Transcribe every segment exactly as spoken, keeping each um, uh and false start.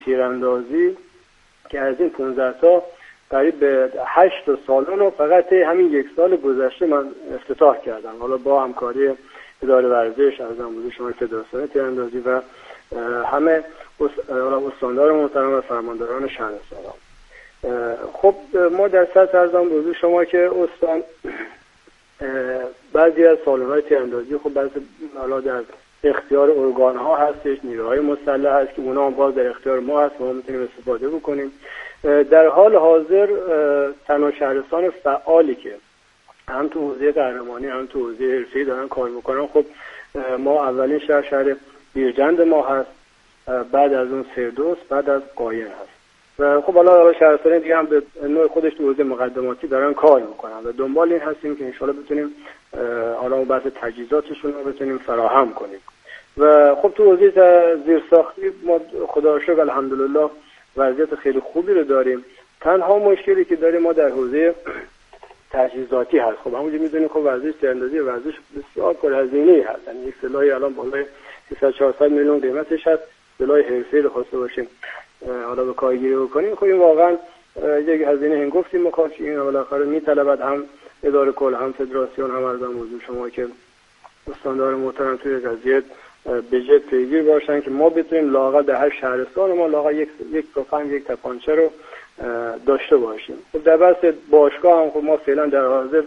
تیراندازی که از این پانزده تا قریب به هشت تا سالن رو فقط همین یک سال گذشته من افتتاح کردم، حالا با همکاری اداره ورزش از بزرگ شما فدراسیون تیراندازی و همه استاندار محترم و فرمانداران شهرستان. خب ما در سطح ارزم بزرگ شما که استان بعضی از سالن‌های تیراندازی خب بعضی حالا در اختیار ارگان ها هستش، نیروهای مسلح هست که اونا هم باز در اختیار ما هست و ما میتونیم استفاده بکنیم. در حال حاضر تنها شهرستان فعالی که هم تو حوزه قهرمانی هم تو حوزه حرفه‌ای دارن کار میکنن، خب ما اولین شهر شهر بیرجند ما هست، بعد از اون سردوست، بعد از قاین هست و خب حالا شهرستان دیگه هم به نوع خودش تو حوزه مقدماتی دارن کار میکنن و دنبال این هستیم که انشالله بتونیم حالا اون بحث تجهیزاتشون رو بتونیم فراهم کنیم. و خب تو حوزه زیرساختی ما خدا رو شکر الحمدلله وضعیت خیلی خوبی رو داریم. تنها مشکلی که داریم ما در حوزه تجهیزاتی هست. خب همونجوری میدونیم خب ورزش تیراندازی ورزش بسیار پرهزینه‌ای هست، یعنی یک سلاحی الان بالای سیصد چهارصد میلیون قیمتش هست، سلاح حرفه‌ای رو خواسته باشیم حالا به کارگیری بکنیم، خب این واقعا یک هزینه هنگفتی میخواد که این بالاخره میطلبد هم اداره کل هم فدراسیون هم ارزم حضور شما که استاندار محترم توی قضیه به جد پیگیر باشن که ما بتونیم لااقل در هر شهرستان ما لااقل یک یک تفنگ یک تپانچه رو داشته باشیم. خب در بحث باشگاه هم خب ما فعلا در حاضر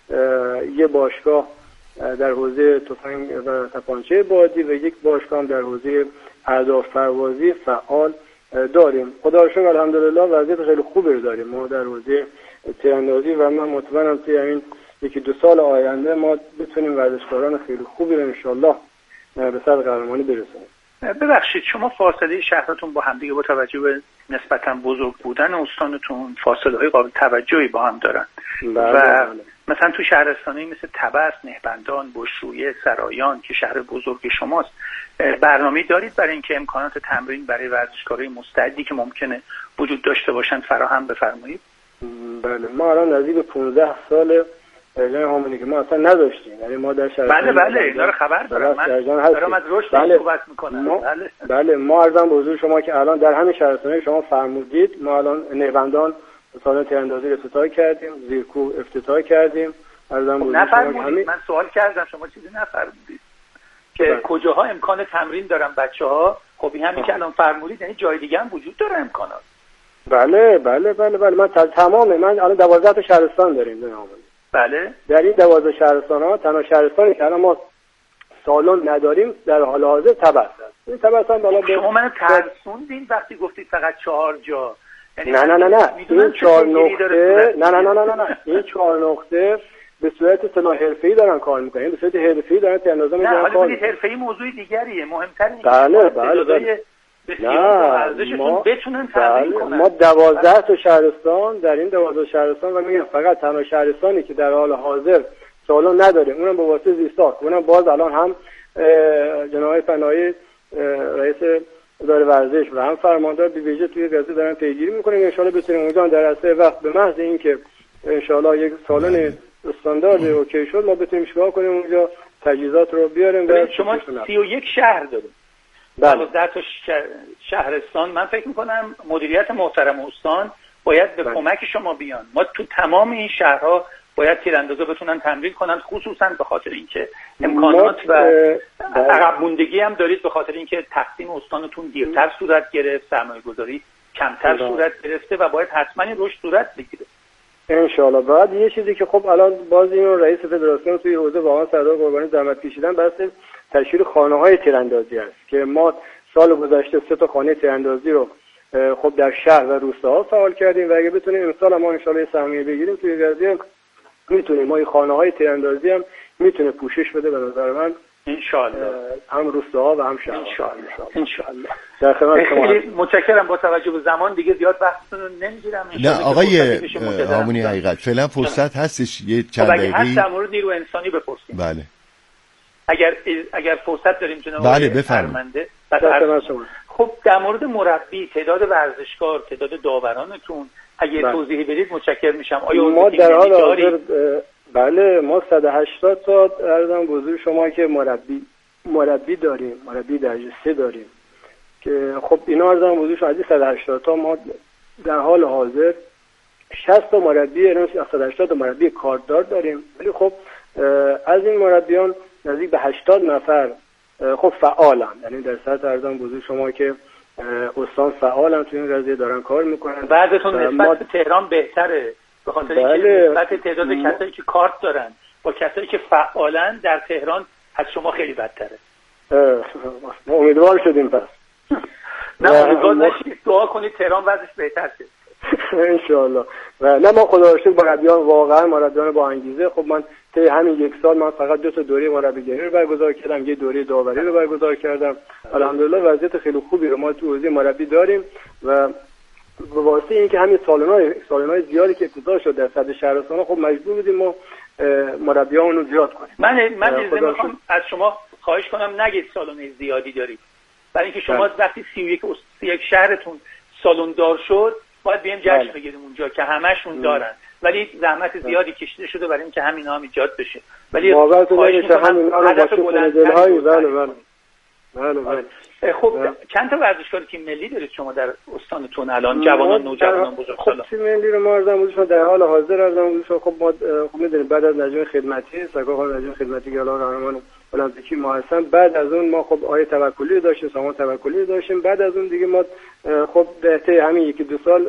یه باشگاه در حوزه تفنگ و تپانچه بادی و یک باشگاه هم در حوزه اهداف پروازی فعال داریم. خدا رو شکر الحمدلله وضعیت خیلی خوبی رو داریم ما در حوزه تیراندازی و من مطمئنم که همین یکی دو سال آینده ما بتونیم ورزشکاران خیلی خوبی رو انشالله به سر قهرمانی برسونیم. ببخشید شما فاصله شهرتون با هم دیگه با توجه به نسبتا بزرگ بودن استانتون فاصله های قابل توجهی با هم دارن بله و بله. مثلا تو شهرستانی مثل طبس، نهبندان، بشرویه، سرایان که شهر بزرگ شماست برنامه دارید برای اینکه امکانات تمرین برای ورزشکارای مستعدی که ممکنه وجود داشته باشن فراهم بفرمایید؟ بله ما الان نزدیک پانزده سال جای همونی که ما اصلا نداشتیم، یعنی ما در شهر بله بله اینا رو خبر دارم، من دارم از رشد بله. صحبت میکنم. ما بله بله ما عرضم به حضور شما که الان در همین شهرستانی شما فرمودید ما الان نهبندان سالن تیراندازی رو افتتاح کردیم، زیرکوه افتتاح کردیم. عرضم به حضور شما همین من سوال کردم شما چیزی نفرمودید که بله. کجاها امکان تمرین دارن بچه‌ها؟ خب این همین که الان فرمودید یعنی جای دیگه هم وجود داره امکانات. بله بله بله بله من تمام من الان دوازده تا شهرستان داریم جناب. بله در این دوازده شهرستان ها تنها شهرستانی که الان ما سالن نداریم در حال حاضر طبس است. این طبس هم بالا شما منو ترسوندین وقتی گفتید فقط چهار جا. یعنی نه نه نه نه این چهار نقطه نه نه نه نه نه این چهار نقطه به صورت سلاح حرفه‌ای دارن کار میکنن، به صورت حرفه‌ای دارن تیراندازی میکنن. نه حالا ببینید حرفه‌ای موضوع دیگریه، مهمتر اینه بله بله بله نه ما بتونن تمرین کنن. ما دوازده تا شهرستان در این دوازده شهرستان و میگم فقط تنها شهرستانی که در حال حاضر سالن نداریم اونم به واسطه زیرساخت، اونم باز الان هم جناب پناهی رئیس اداره ورزش و هم فرماندار بی ویژه توی قضیه دارن پیگیری میکنن. ان شاءالله بتونیم اونجا در اساس وقت به محض اینکه ان شاءالله یک سالن استاندارد اوکی شد ما بتونیم چیکار کنیم اونجا تجهیزات رو بیاریم. و شما سی و یک شهر دارید. بله. در تا شهرستان من فکر میکنم مدیریت محترم استان باید به بله. کمک شما بیان. ما تو تمام این شهرها باید تیراندازا بتونن تمرین کنن، خصوصا به خاطر اینکه امکانات و عقب موندگی هم دارید، به خاطر اینکه تقسیم استانتون دیرتر صورت گرفت، سرمایه‌گذاری کمتر بله. صورت گرفته و باید حتما این رشد صورت بگیره ان شاء الله. بعد یه چیزی که خب الان باز این رئیس فدراسیون توی حوزه واقعا سردار قربانی زحمت کشیدن بحث تشکیل خانه‌های تیراندازی است که ما سال گذشته سه تا خانه تیراندازی رو خب در شهر و روستاها فعال کردیم و اگه بتونیم امسال ما ان شاء الله سهمیه بگیریم توی قضیه میتونیم ما این خانه‌های تیراندازی هم میتونه پوشش بده به نظر من ان شاء الله هم روستاها و هم شهر ان شاء الله ان شاء الله. در خدمت شما متشکرم. با توجه به زمان دیگه زیاد وقتتون رو نمیگیرم. نه آقای هامونی حقیقت فعلا فرصت هستش یه چند دقیقه هست در مورد نیرو انسانی بپرسیم. بله اگر اگر فرصت داریم جناب بله بفرمایید. خب در مورد مربی، تعداد ورزشکار، تعداد داورانتون اگه توضیحی بدید متشکرم میشم. آیا ما در حال حاضر بله ما صد و هشتاد تا عرضم حضور شما که مربی مربی داریم، مربی درجه سه داریم که خب اینا ارزم بودوش از صد و هشتاد تا ما در حال حاضر شصت تا مربی یعنی صد و هشتاد تا مربی کارتدار داریم، ولی خب از این مربیان نزدیک به هشتاد نفر خب فعالن، یعنی در سطح ارزم بزرگ شما که استان فعالن تو این قضیه دارن کار میکنن. بعضتون نسبت ما... تهران بهتره به خاطر اینکه بله. نسبت تعداد م... کسایی که کارت دارن با کسایی که فعالن در تهران از شما خیلی بدتره. ما امیدوار شدیم پس. نه امیدوار نشید، دعا کنید تهران وضعش بهتر شه ان شاء الله. و نه ما خدا رو شکر مربیان واقعا مربیان با انگیزه. خب من طی همین یک سال من فقط دو تا دوره مربیگری رو برگزار کردم، یه دوره داوری رو برگزار کردم. الحمدلله وضعیت خیلی خوبی رو ما تو حوزه مربی داریم و به واسطه اینکه همین سالن‌های سالن‌های زیادی که افتتاح شد در صد شهرستان، خب مجبور بودیم ما مربیان رو زیاد کنیم. من من می‌خوام از شما خواهش کنم نگید سالن زیادی دارید، برای اینکه شما وقتی سی و یک سی و یک شهرتون سالن دار شد باید بیایم جشن بگیریم اونجا که همشون دارن، ولی زحمت زیادی کشیده شده برای اینکه همینا هم ایجاد بشه. ولی خواهش می‌کنم هدف بلندتری بله بله بله بله. خب چند تا ورزشکار تیم ملی دارید شما در استانتون الان؟ جوانان، نوجوانان، بزرگسالان؟ خب تیم ملی رو ما ارزم بودیم در حال حاضر ارزم بودیم. خب ما خب می‌دونید بعد از نجم خدمتی سرکار نجم خدمتی که الان قهرمان المپیکی ما هستن، بعد از اون ما خب آیه توکلی داشتیم، سامان توکلی داشتیم. بعد از اون دیگه ما خب طی همین یکی دو سال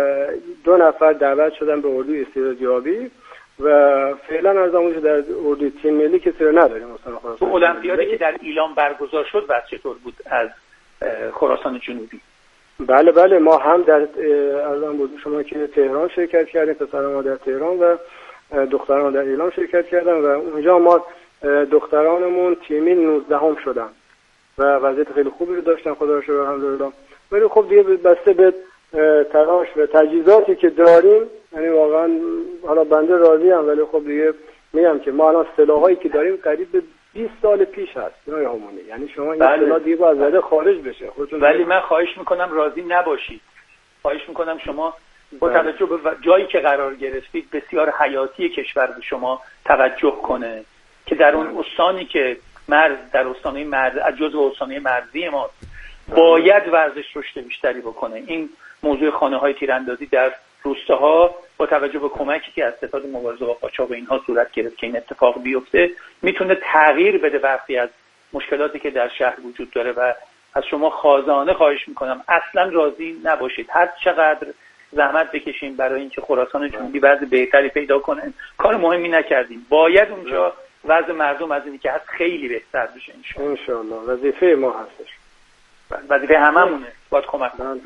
دو نفر دعوت شدن به اردوی استعدادیابی و فعلا ارزم بودیم در اردوی تیم ملی کسی رو نداریم. مثلا تو المپیادی که در ایلام برگزار شد بعد چطور بود از خراسان جنوبی؟ بله بله ما هم در ارزم بودیم شما که تهران شرکت کردیم، پسر ما در تهران و دختران در ایلام شرکت کردن و اونجا ما دخترانمون تیمی نوزده هم شدن و وضعیت خیلی خوبی رو داشتن خدا رو شکر الحمدلله. ولی خب دیگه بسته به تلاش و تجهیزاتی که داریم، یعنی واقعا حالا بنده راضی ام، ولی خب دیگه میگم که ما الان سلاحایی که داریم قریب به بیست سال پیش هست نه همونه، یعنی شما این بله. سلاح دیگه باید زده خارج بشه خودتون. ولی من خواهش میکنم راضی نباشید، خواهش میکنم شما با توجه به جایی که قرار گرفتید بسیار حیاتی کشور به شما توجه کنه که در اون استانی که مرز در استانهای مرز از جزو استانهای مرزی ما باید ورزش رشد بیشتری بکنه. این موضوع خانه‌های تیراندازی در روستاها با توجه به کمکی که از ستاد مبارزه با قاچاق و اینها صورت گرفت که این اتفاق بیفته میتونه تغییر بده برخی از مشکلاتی که در شهر وجود داره و از شما خازانه خواهش میکنم اصلا راضی نباشید. هر چقدر زحمت بکشیم برای اینکه خراسان جنوبی وضع بهتری پیدا کنه کار مهمی نکردیم. باید اونجا وضع مردم از اینی که هست خیلی بهتر بشه ان شاء الله. وظیفه ما هستش، وظیفه هممونه، باید کمک کنیم.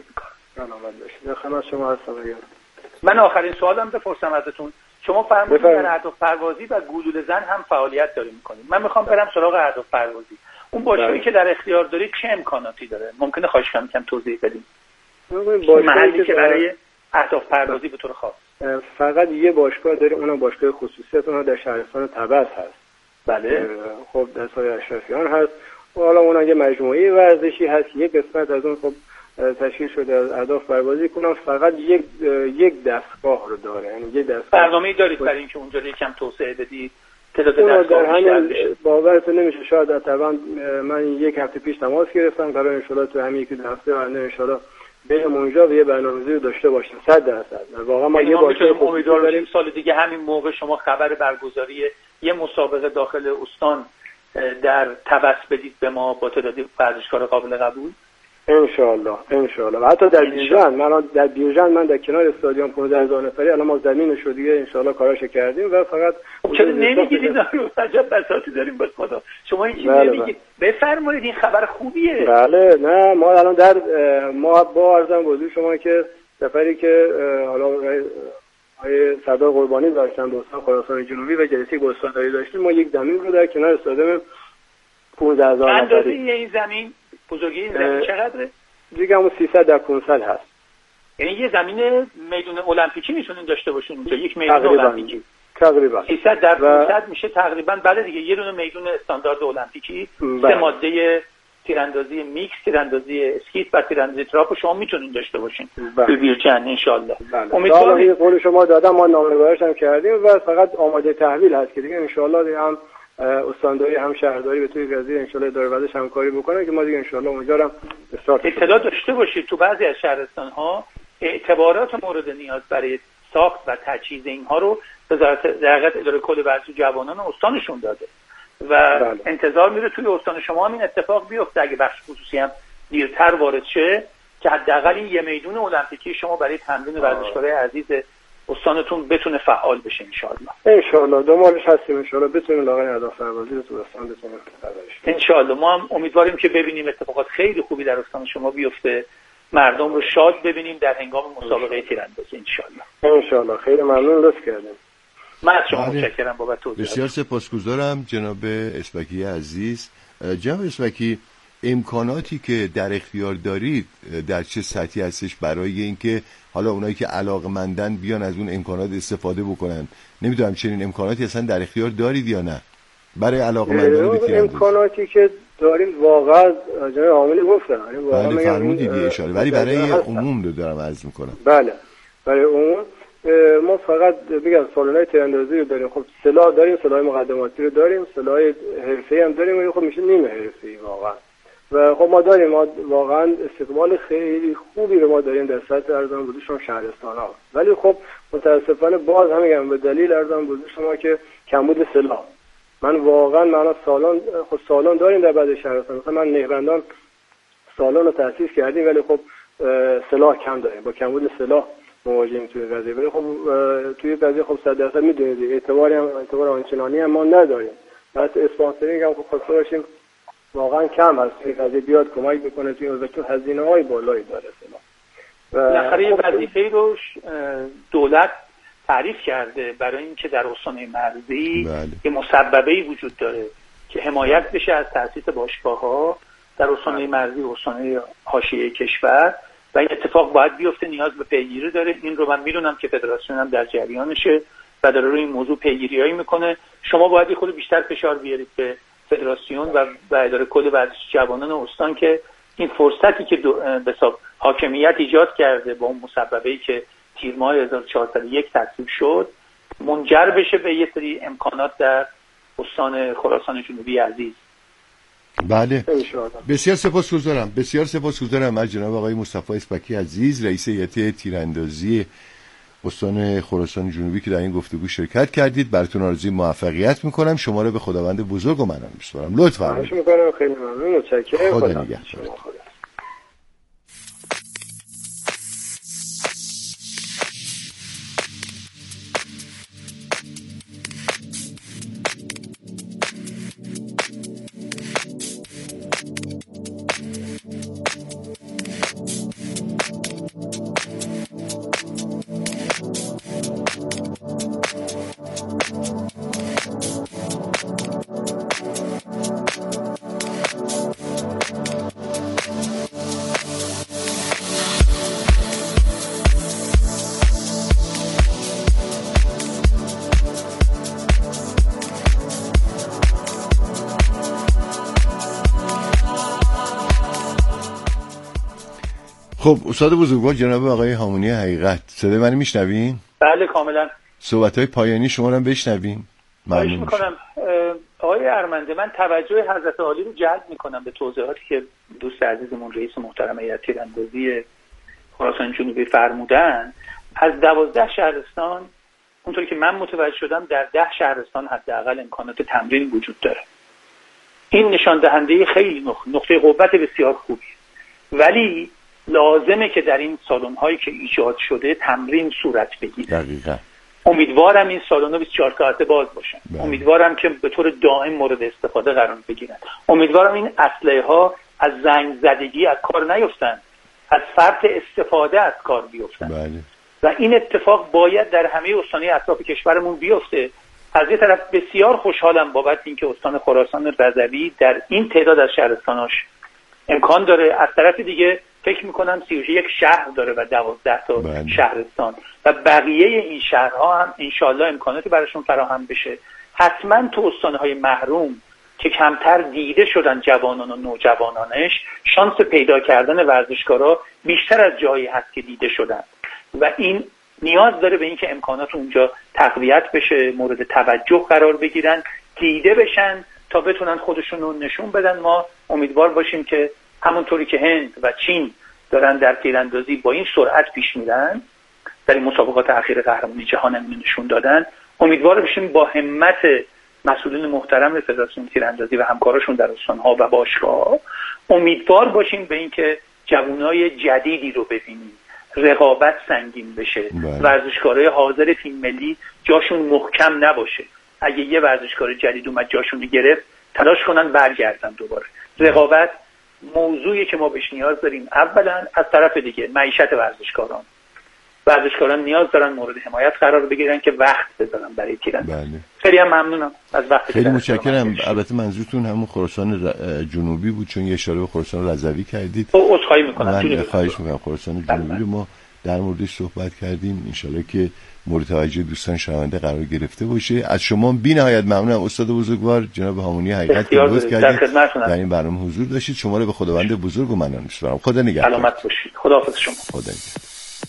در خدمت شما هستم. من آخرین سوالم بپرسم ازتون، شما فرمودید در اهداف پروازی و گلوله زن هم فعالیت دارید میکنید. من میخوام برم سراغ اهداف پروازی. اون باشگاهی که در اختیار دارید چه امکاناتی داره؟ ممکنه خواهش کنم کم توضیح بدید؟ محلی که برای اهداف پروازی به طور خاص فقط یه باشگاه داره، اونم باشگاه خصوصیت اونها در شهرستان طبس هست. بله. خب در سایه اشرفیان هست و حالا اونها یه مجموعه ورزشی هست، یک قسمت از اون خب تشکیل شده از اهداف پروازی کنم فقط یک یک دستگاه رو داره، یعنی یک دستگاه. برنامه‌ای دارید برای اینکه اونجا یکم توسعه بدید؟ تعداد دستگاه بیشتر بشه؟ باورتون نمیشه، شاید طبعا من یک هفته پیش تماس گرفتم قرار ان شاءالله تو همین یک هفته آینده ان شاءالله بریم اونجا و یه برنامه‌ریزی رو داشته باشیم. صد درصد واقعا ما یه باشگاه امیدوار باشیم سال دیگه همین موقع شما خبر برگزاری یه مسابقه داخل استان در طبس بدید به ما با تعداد ورزشکار قابل قبول. ان شاء الله ان شاء الله. و حتی در بیژن من در بیژن من در کنار استادیوم پانزده هزار نفری الان ما زمینش رو دیگه ان شاء الله کاراشو کردیم و فقط چرا نمیگید اینا رو؟ عجب بساطی داریم به خدا. شما هیچ چیزی نمیگید. بفرمایید، این خبر خوبیه. بله نه ما الان در ما با عرضم بودیم شما که سفری که حالا آقای سردار قربانی داشتن به استان خراسان جنوبی و جلسه با استانداری داشتیم، ما یک زمین رو در کنار استادیوم پانزده هزار نفری. اندازه این زمین بزرگی این زمین چقدره؟ دیگه همون سیصد در پانصد هست. یعنی یه زمین میدون المپیکی میتونین داشته باشین اونجا، یک میدون المپیکی تقریبا سیصد در پانصد میشه تقریبا. بله دیگه یه دونه میدون استاندارد المپیکی، سه ماده تیراندازی میکس، تیراندازی اسکیت و تیراندازی تراپ شما میتونین داشته باشین تو بیرجن ان شاء الله. امیدوارم قول شما دادم، ما نامه‌نگاریش هم کردیم و فقط آماده تحویل هست که دیگه ان شاء الله دیگه هم استانداری هم شهرداری به توی قضیه ان شاء الله اداره بعدش همکاری بکنه که ما دیگه ان شاء الله امیدوارم استارت اطلاع داشته باشید تو بعضی از شهرستان ها اعتبارات مورد نیاز برای ساخت و تجهیز اینها رو وزارت در حقیقت اداره کل ورزش جوانان استانشون داده و بله. انتظار میره توی استان شما هم این اتفاق بیفته اگه بخش خصوصی هم دیرتر وارد شه که حداقل این یه میدون المپیکی شما برای تمرین ورزشکارای عزیز استانتون بتونه فعال بشه ان شاء الله. ان شاء الله دنبالش هستیم ان شاء الله بتونیم لاغر اهداف سربازی رو تو استان بتونیم پرورش بدیم. ان شاء الله ما هم امیدواریم که ببینیم اتفاقات خیلی خوبی در استان شما بیفته، مردم رو شاد ببینیم در هنگام مسابقه تیراندازی ان شاء الله. ان شاء الله خیلی ممنون لطف کردید. من از شما متشکرم بابت توضیحات. بسیار سپاسگزارم جناب اسبکی عزیز. جناب اسبکی، امکاناتی که در اختیار دارید در چه سطحی هستش برای اینکه حالا اونایی که علاقمندن بیان از اون امکانات استفاده بکنن؟ نمیدونم چنین امکاناتی اصلا در اختیار دارید یا نه برای علاقمندان به تیراندازی؟ امکاناتی که داریم واقعا جناب عاملی گفتن واقعا بله فرمودید یه اشاره، ولی برای عموم رو دارم عرض میکنم. بله برای عموم ما فقط بگم سالن‌های تیراندازی رو داریم، خب سلاح داریم، سلاح مقدماتی رو داریم، سلاح حرفه‌ای هم داریم ولی خب میشه نیمه حرفه‌ای واقعا. و خب ما داریم ما واقعا استقبال خیلی خوبی رو ما داریم در سطح ارزان بزرگ شما شهرستان‌ها، ولی خب متاسفانه باز هم میگم به دلیل ارزان بزرگ شما که کمبود سلاح. من واقعا معنا سالن خب سالن داریم در بعضی شهرستان، مثلا من نهرندان سالن رو تأسیس کردیم ولی خب سلاح کم داریم، با کمبود سلاح مواجهیم توی قضیه. ولی خب توی قضیه خب صد درصد میدونید اعتباری هم اعتبار آنچنانی هم ما نداریم. حتی اسپانسرینگ هم خب خواسته باشیم واقعا کم هست این قضیه بیاد کمک بکنه توی و تو هزینه‌های بالایی داره سلاح. بالاخره وظیفه‌ای رو دولت تعریف کرده برای اینکه در استان مرزی بله. یه مسببه‌ای وجود داره که حمایت بشه از تأسیس باشگاه‌ها در استان مرزی و استان حاشیه کشور و این اتفاق باید بیفته، نیاز به پیگیری داره. این رو من میدونم که فدراسیون هم در جریانشه و داره روی این موضوع پیگیریایی میکنه. شما باید خود بیشتر فشار بیارید به فدراسیون و و اداره کل ورزش جوانان استان که این فرصتی که به حساب حاکمیت ایجاد کرده با اون مسببه‌ای که تیر ماه هزار و چهارصد و یک تصویب شد منجر بشه به یه سری امکانات در استان خراسان جنوبی عزیز. بله بسیار سپاسگزارم بسیار سپاسگزارم از جناب آقای مصطفی اسبکی عزیز رئیس هیئت تیراندازی استان خراسان جنوبی که در این گفتگو شرکت کردید. براتون آرزوی موفقیت میکنم. شما رو به خداوند بزرگ و منان میسپارم. لطفا خواهش میکنم. خیلی ممنون متشکرم. خدا نگهدار. خب استاد بزرگوار جناب آقای هامونی حقیقت، صدای منو میشنوین؟ بله کاملا. صحبت‌های پایانی شما رو هم بشنویم. ممنون میکنم. آقای ارمنده من توجه حضرت عالی رو جلب میکنم به توضیحاتی که دوست عزیزمون رئیس محترم هیئت تیراندازی خراسان جنوبی فرمودن. از دوازده شهرستان اونطوری که من متوجه شدم در ده شهرستان حداقل امکانات تمرین وجود داره. این نشان دهنده خیلی نقطه قوت بسیار خوبی، ولی لازمه که در این سالن هایی که ایجاد شده تمرین صورت بگیره. دقیقاً. امیدوارم این سالن ها بیست و چهار ساعته باز باشن. بله. امیدوارم که به طور دائم مورد استفاده قرار بگیرن. امیدوارم این اسلحه ها از زنگ زدگی از کار نیفتن، از فرط استفاده از کار بیفتن. بله. و این اتفاق باید در همه استان‌های اطراف کشورمون بیفته. از یه طرف بسیار خوشحالم بابت اینکه استان خراسان رضوی در این تعداد از شهرستاناش امکان داره. از طرف دیگه فکر میکنم سی و یک شهر داره و دوازده تا بله. شهرستان و بقیه این شهرها هم انشالله امکاناتی براشون فراهم بشه. حتما تو استانهای محروم که کمتر دیده شدن جوانان و نوجوانانش، شانس پیدا کردن ورزشکارا بیشتر از جایی هست که دیده شدن و این نیاز داره به اینکه امکانات اونجا تقویت بشه، مورد توجه قرار بگیرن دیده بشن تا بتونن خودشون رو نشون بدن. ما امیدوار باشیم که همونطوری که هند و چین دارن در تیراندازی با این سرعت پیش میرن، در این مسابقات اخیر قهرمانی جهان هم نشون دادن، امیدوار باشیم با همت مسئولین محترم فدراسیون تیراندازی و همکاراشون در استان‌ها و باشگاه امیدوار باشیم به اینکه جوانای جدیدی رو ببینیم، رقابت سنگین بشه، ورزشکارای حاضر تیم ملی جاشون محکم نباشه. اگه یه ورزشکار جدید اومد جاشون رو گرفت، تلاش کنن برگردن دوباره. رقابت موضوعی که ما بهش نیاز داریم. اولا از طرف دیگه معیشت ورزشکاران ورزشکاران نیاز دارن مورد حمایت قرار بگیرن که وقت بذارن برای تیراندازی. بله. خیلی هم ممنونم از وقتی خیلی متشکرم. البته منظورتون همون خراسان جنوبی بود، چون یه اشاره به خراسان رضوی کردید. او عذرخواهی میکنم. من خواهش میکنم. خراسان جنوبی رو ما در موردش صحبت کردیم، ان شاءالله که مورد توجه دوستان شنونده قرار گرفته باشه. از شما بی‌نهایت ممنونم استاد بزرگوار جناب هامونی حقیقت که لطف کردید در این برنامه حضور داشتید. شما رو به خداوند بزرگ و منان می‌سپارم. خدا نگهدار. سلامت باشید. خداحافظ شما. خدا نگهدار.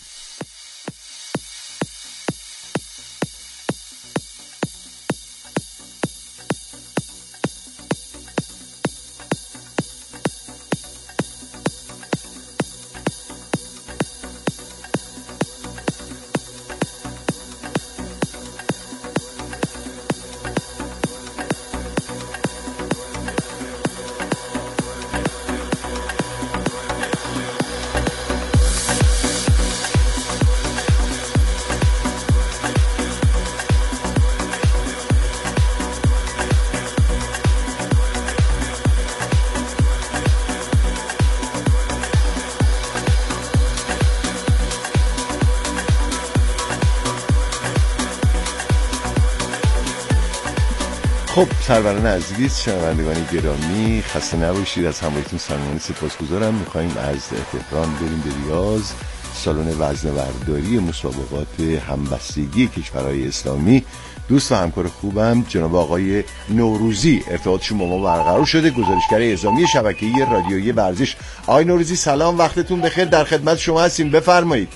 خب سروران عزیز، شنوندگان گرامی، خسته نباشید. از همراهیتون صمیمانه سپاسگزارم. می‌خوایم از تهران بریم به ریاض، سالن وزنه‌برداری مسابقات همبستگی کشورهای اسلامی. دوست و همکار خوبم جناب آقای نوروزی ارتباطشون با ما برقرار شده، گزارشگر اعزامی شبکه‌ای رادیویی ورزش. آقای نوروزی سلام، وقتتون بخیر، در خدمت شما هستیم، بفرمایید.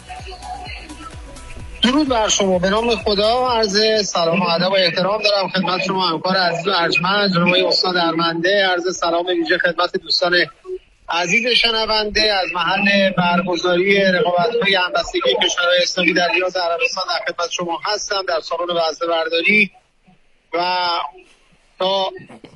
درود بر شما. به نام خدا عرض سلام و ادب و احترام دارم خدمت شما همکار عزیز و ارجمند جناب استاد ارمنده. عرض سلام ویژه خدمت دوستان عزیز شنونده از محل برگزاری رقابت‌های همبستگی کشورهای اسلامی در ریاض عربستان در خدمت شما هستم در سالن وزنه‌برداری و تا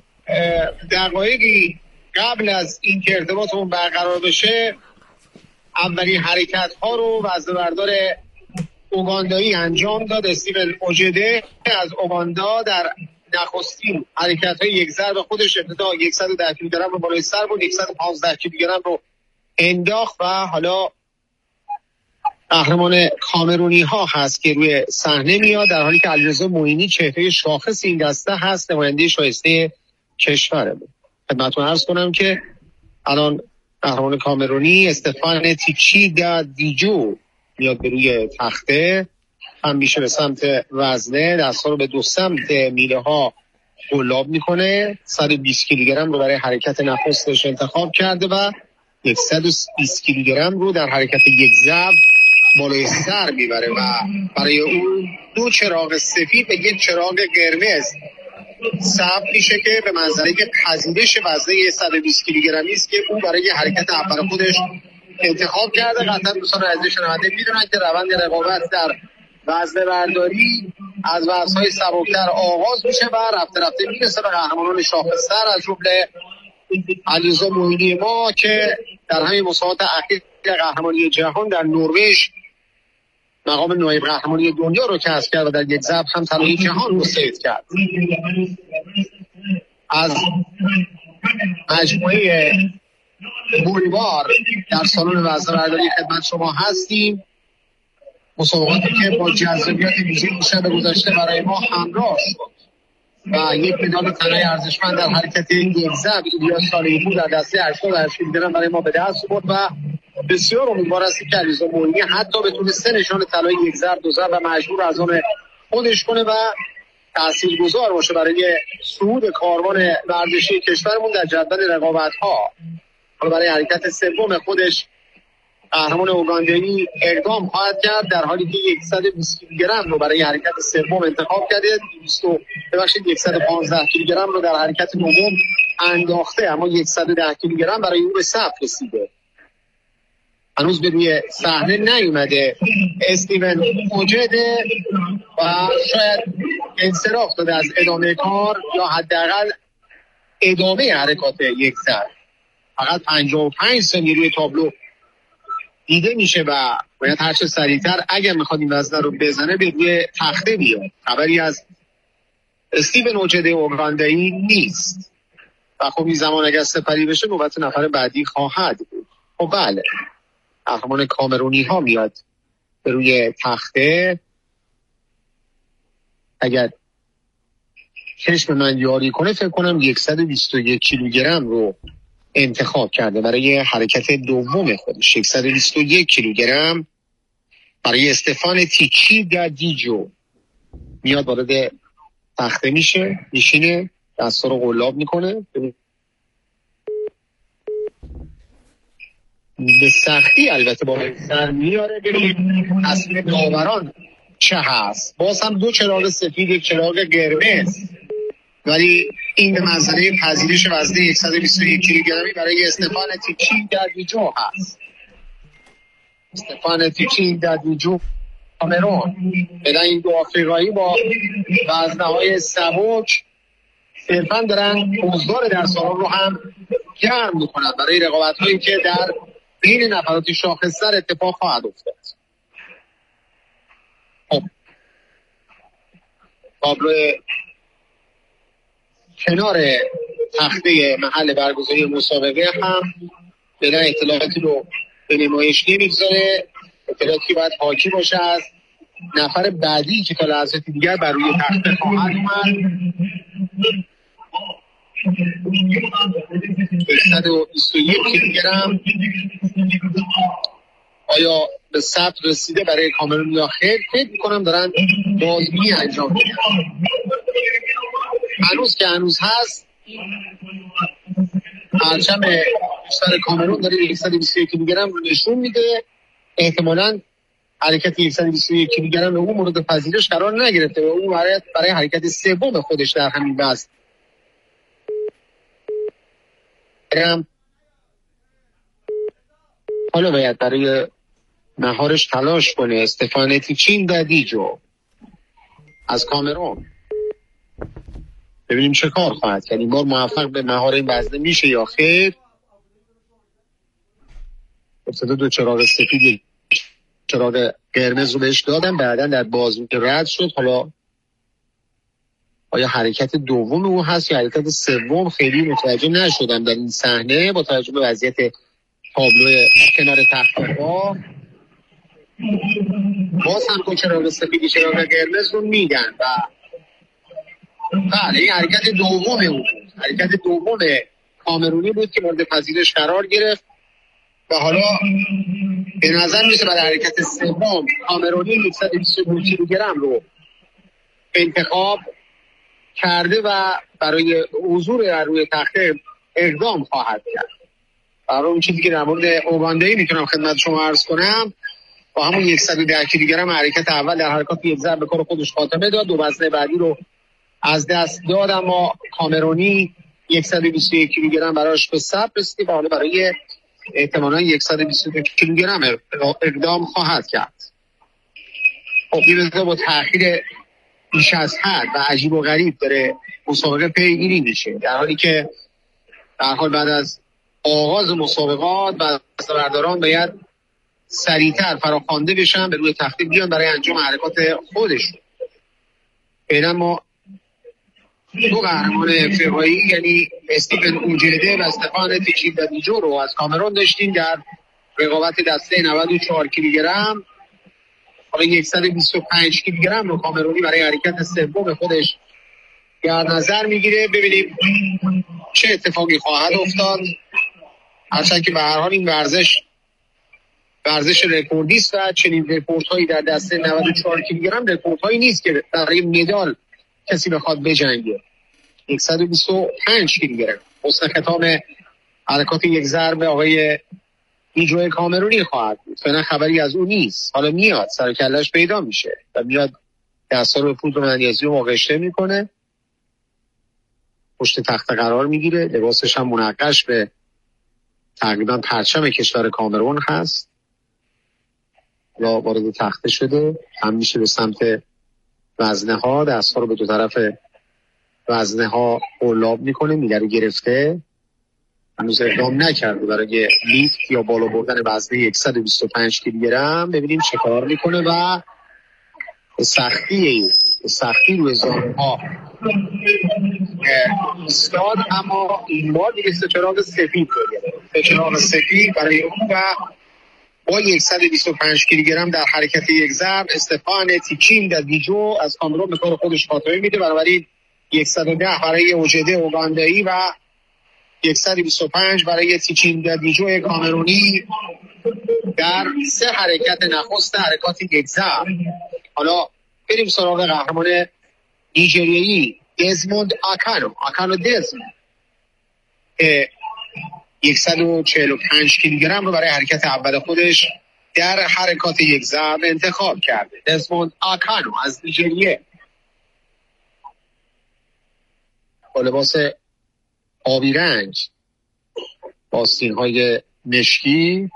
دقایقی قبل از این که ارتباطمون برقرار بشه اولین حرکت‌ها رو وزنه‌بردار اوگاندایی انجام داد. استیون اوجده از اوگاندا در نخستین حرکت‌های یک ضرب خودش ابتدا صد و ده کیلوگرم رو بالای سر بود، صد و پانزده کیلوگرم رو انداخت و حالا قهرمان کامرونی ها هست که روی صحنه میاد، در حالی که علیرضا معینی چهره شاخص این دسته هست، نماینده شایسته کشورمون. خدمتتون عرض کنم که الان قهرمان کامرونی استفان تیچی دا دیجو میاد به روی تخته، هم میشه به سمت وزنه، دست‌ها رو به دو سمت میله ها قلاب میکنه. صد و بیست کیلوگرم رو برای حرکت نخستش انتخاب کرده و صد و بیست کیلوگرم رو در حرکت یک ضرب بالای سر میبره و برای اون دو چراغ سفید و یک چراغ قرمز ثبت میشه که به منظره که پذیرش وزنه صد و بیست کیلوگرمی است که اون برای حرکت اول خودش انتخاب کرده. قطعا دوستان عزیز شنونده میدونن که روند رقابت در وزنه برداری از وزنهای سبکتر آغاز میشه و رفته رفته میرسه به قهرمانان شاخص‌تر، از جمله علیرضا معینی ما که در همین مسابقات اخیر قهرمانی جهان در نروژ مقام نایب قهرمانی دنیا رو کسب کرد و در یک ضرب هم طلای جهان رو صید کرد. از مجموعه بولیوار در سالن وزنه‌برداری خدمت شما هستیم. مسابقاتی که با جذابیت ویژه‌ای شب گذشته برای ما همراه شد و یک مدال طلای ارزشمند در حرکت یک ضرب ایلیاس صالحی‌پور در دسته هشتاد و هشت کیلوگرم برای ما به دست آورد و بسیار امیدوار هستیم که علیرضا معینی حتی بتونه سه نشان طلای یک ضرب دو ضرب و مجبور از آن خودش کنه و تاثیرگذار باشه برای صعود کاروان ورزشی کشورمون در جدول رقابت‌ها. حالا برای حرکت سوم خودش قهرمان اوگاندایی اقدام خواهد کرد، در حالی که صد و بیست کیلوگرم رو برای حرکت سوم انتخاب کرده. دویست ببخشید صد و پانزده کیلوگرم رو در حرکت دوم انداخته، اما صد و ده کیلوگرم برای او به ثبت رسیده. هنوز به روی صحنه نیومده استیون اوجده و شاید انصراف داده از ادامه کار یا حداقل ادامه حرکات یک سر. فقط پنجاه و پنج ثانیه روی تابلو دیده میشه و باید هرچه سریعتر اگر میخواد این وزنه رو بزنه به روی تخته بیاد. خبری از استیون اوجده اوگاندایی نیست و خب این زمان اگر سپری بشه نوبت نفر بعدی خواهد بود. خب بله، قهرمان کامرونی ها میاد به روی تخته. اگر چشم من یاری کنه فکر کنم صد و بیست و یک کیلوگرم رو انتخاب کرده برای حرکت دوم خودش. صد و بیست و یک کیلوگرم برای استفان تیچی در دیجو میاد وارد تخته میشه، میشینه، دستا رو قلاب میکنه، به سختی البته با سر میاره. ببینید اصل داوران چه هست. باز هم دو چراغ سفید، یک چراغ قرمز، ولی این به منزله پذیرش وزن صد و بیست و یک کیلوگرمی برای استفان تیچی در دیجو هست. استفان تیچی در دیجو کامرون. بدن این دو آفریقایی با وزنهای سبک صرفا دارن حضار در سالن رو هم گرم میکنن برای رقابت هایی که در بین نفرات شاخص‌تر اتفاق خواهد افتاد. خب تابلو کنار تخته محل برگزاری مسابقه هم بدن اطلاعاتی رو به نمایش نمیگذاره. اطلاعاتی باید حاکی باشه از نفر بعدی که تا لحظات دیگر بر روی تخته خواهد اومد. صد و بیست و یک کیلوگرم آیا به ثبت رسیده برای کامرون یا خیر؟ فکر میکنم دارن بازبینی انجام میدن. هنوز که هنوز هست پرچم بیشتر کامرون داره صد و بیست و یک کیلوگرم رو نشون میده. احتمالاً حرکت صد و بیست و یک کیلوگرم او مورد پذیرش قرار نگرفته و او برای برای حرکت سوم خودش در همین وزن حالا باید برای مهارش تلاش کنه. استفان تیچین دادیجو از کامرون. ببینیم چه کار خواهد کرد. این بار موفق به مهار این وزنه میشه یا خیر. ابتدا دو چراغ سفید چراغ قرمز رو بهش دادم، بعدا در بازو که رد شد. حالا آیا حرکت دوم او هست یا حرکت سوم خیلی متوجه نشدم در این صحنه با توجه به وضعیت تابلو کنار تخت‌ها. باز هم دو چراغ سفید چراغ قرمز رو میدن و بله این حرکت دوم او بود. حرکت دوم کامرونی بود که مورد پذیرش قرار گرفت و حالا به نظر میسه برای حرکت سوم کامرونی صد و بیست و دو کیلوگرم رو انتخاب کرده و برای حضور روی تخته اقدام خواهد کرد. برای اون چیزی که در مورد اوگاندایی میتونم خدمت شما عرض کنم، با همون صد و ده کیلوگرم حرکت اول در حرکات یک ضرب به کار خودش خاتمه داد. دو وزنه بعدی رو از دست داد، اما کامرونی صد و بیست و یک کیلوگرم براش به ثبت رسید و حالا برای احتمالاً صد و بیست و دو کیلوگرم اقدام خواهد کرد. خب این با تأخیر بیش از حد و عجیب و غریب داره مسابقه پیگیری میشه، در حالی که در حال بعد از آغاز مسابقات و دستاوردداران باید سریعتر فراخوانده بشن، به روی تخته بیان برای انجام حرکات خودشون. فعلا ما دو قهرمان افریقایی یعنی استیون اوجده و استفان تیچی دادیجو رو از کامرون داشتیم در رقابت دسته نود و چهار کیلوگرم. حالا صد و بیست و پنج کیلوگرم رو کامرونی برای حرکت سوم خودش در نظر میگیره. ببینیم چه اتفاقی خواهد افتاد. هرچند که به هر حال این ورزش ورزش رکوردی است و چنین رکوردهایی در دسته نود و چهار کیلوگرم رکوردهایی نیست که برای مدال کسی بخواد بجنگه. صد و بیست و پنج کیلوگرم حسن ختام حرکات یک ضرب آقای نیجوی کامرونی خواهد بود. فعلا خبری از اون نیست. حالا میاد سر کلش پیدا میشه و میاد دستا رو پودر مغناطیسی رو آغشته میکنه، پشت تخت قرار میگیره، لباسش هم منقش به تقریبا پرچم کشور کامرون هست یا وارد تخته شده، هم میشه به سمت وزنه ها، دست ها رو به دو طرف وزنه ها قلاب میکنه، میگره گرفته، هنوز اقدام نکرده برای لیفت یا بالا بردن وزنه صد و بیست و پنج کیلوگرم. ببینیم چه کار میکنه و به سختی به سختی روی زانوها استاد، اما این بار دیگه سه چراغ سفید رو گرفت، سه چراغ سفید برای اون و با صد و بیست و پنج کیلوگرم در حرکت یک ضرب استفان تیچین در دیجو از کامرون به کار خودش خاتمه میده. بنابراین صد و ده برای اوجده اوگاندایی و صد و بیست و پنج برای تیچین در دیجو کامرونی در سه حرکت نخست حرکات یک ضرب. حالا بریم سراغ قهرمان نیجریایی دزموند آکانو آکانو دزموند صد و چهل و پنج کیلوگرم رو برای حرکت اول خودش در حرکات یک ضرب انتخاب کرده. دزموند آکانو از نیجریه با لباس آبی رنگ با آستین‌های مشکی،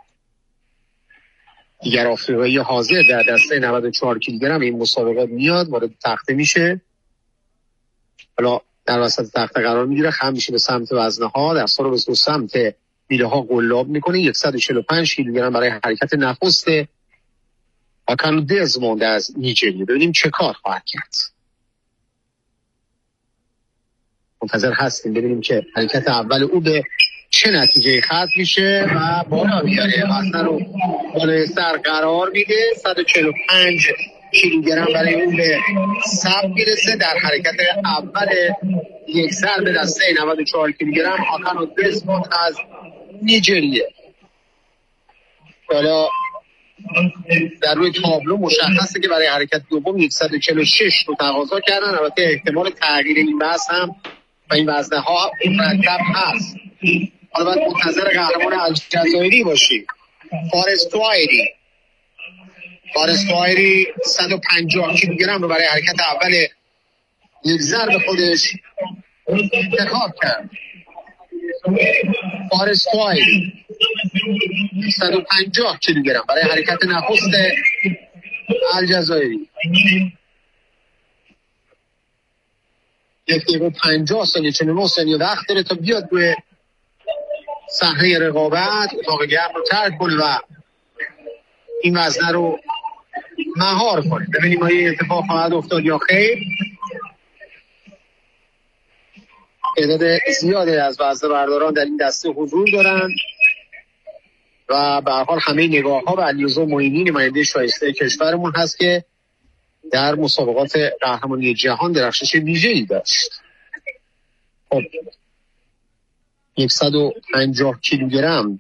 دیگر آفریقایی حاضر در دسته نود و چهار کیلوگرم این مسابقات میاد، وارد تخته میشه، حالا در وسط تخته قرار میگیره، خم میشه به سمت وزنه ها، دستا رو به سمت میله ها قلاب میکنه. صد و چهل و پنج کیلوگرم برای حرکت نخست آکانو دزموند از نیجریه. ببینیم چه کار خواهد کرد. منتظر هستیم ببینیم که حرکت اول او به چه نتیجه ختم میشه و بالا میاره، وزنه رو بالای سر قرار میده. صد و چهل و پنج کیلوگرم برای اون به ثبت میرسه در حرکت اول یک ضرب دسته نود و چهار کیلوگرم آکانو دزموند از نیجریه. حالا در روی تابلو مشخصه که برای حرکت دوم صد و چهل و شش رو تقاضا کردن. البته احتمال تغییر این بحث هم و این وزنه ها مرتب هست. حالا باید منتظر قهرمان الجزایری باشیم. فارستوایری فارستوایری صد و پنجاه کیلوگرم رو برای حرکت اول یک ضرب خودش انتخاب کرد. فارستوایری صد و پنجاه کیلوگرم برای حرکت نخست الجزایری. یک دقیقه پنجاه ثانیه چون نه ثانیه وقت داره تا بیاد روی صحنه رقابت، اتاق گرم رو ترک کنه و این وزنه رو مهار کنه. ببینیم آیا اتفاق خواهد افتاد یا خیر. تعداد زیادی از وزنه برداران در این دسته حضور دارن و به هر حال همه نگاه ها به علیرضا معینی نماینده شایسته کشورمون هست که در مسابقات قهرمانی جهان درخشش ویژه‌ای داشت. خب صد و پنجاه کیلوگرم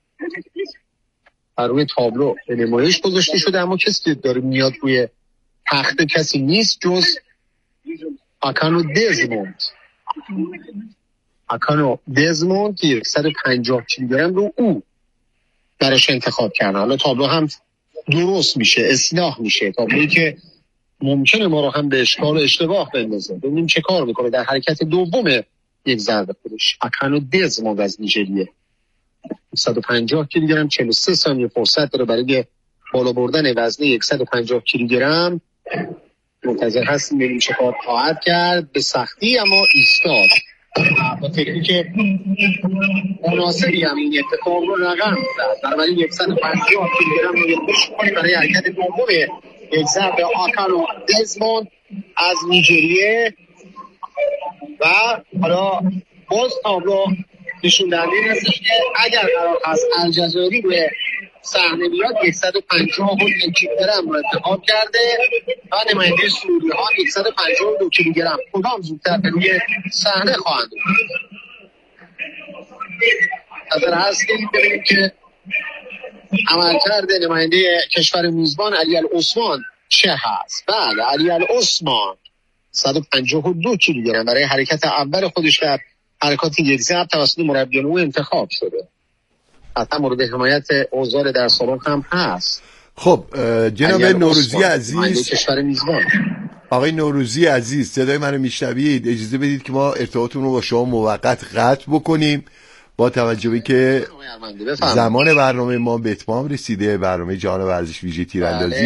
بر روی تابلو به نمایش گذاشته شده، اما کسی که داره میاد روی تخت کسی نیست جز آکانو دزموند. آکانو دزموند که صد و پنجاه کیلوگرم رو او براش انتخاب کرده. حالا تابلو هم درست میشه، اصلاح میشه، تابلویی که ممکنه ما رو هم به اشکال و اشتباه بندازه. ببینیم چه کار میکنه در حرکت دوم یک ضرب خودش. آکانو دزموند از نیجریه صد و پنجاه کیلوگرم، چهل و سه ثانیه فرصت داره برای بالا بردن وزنه صد و پنجاه کیلوگرم. منتظر هستیم ببینیم چه کار خواهد کرد. به سختی اما ایستاد با تکنیک مناسبی هم این اتفاق رو رقم زد. بنابراین صد و پنجاه کیلوگرم رو پوش کنیم برای حرکت دوم یک ضرب آکانو دزموند از نیجریه. و حالا باز تابلو نشون دهنده این هستش که اگر قرار هست الجزایری روی صحنه بیاد صد و پنجاه و یک کیلوگرم رو انتخاب کرده و نماینده سوریه ها صد و پنجاه و دو کیلوگرم کدام زودتر به روی صحنه خواهند بود. نظر هست که ببینیم که عملکرد نماینده کشور میزبان علی العثمان چه هست. بله، علی العثمان صد و پنجاه و دو کیلوگرم برای حرکت اول خودش در حرکات یک ضرب توسط مربیان او انتخاب شده. حتی مورد حمایت اوزار در سالن هم هست. خب جناب نوروزی عزیز، کشور میزبان، آقای نوروزی عزیز صدای منو میشنوید؟ اجازه بدید که ما ارتباطمون رو با شما موقت قطع بکنیم با توجه به که زمان برنامه ما به اتمام رسیده. برنامه جهان ورزش ویژه تیراندازی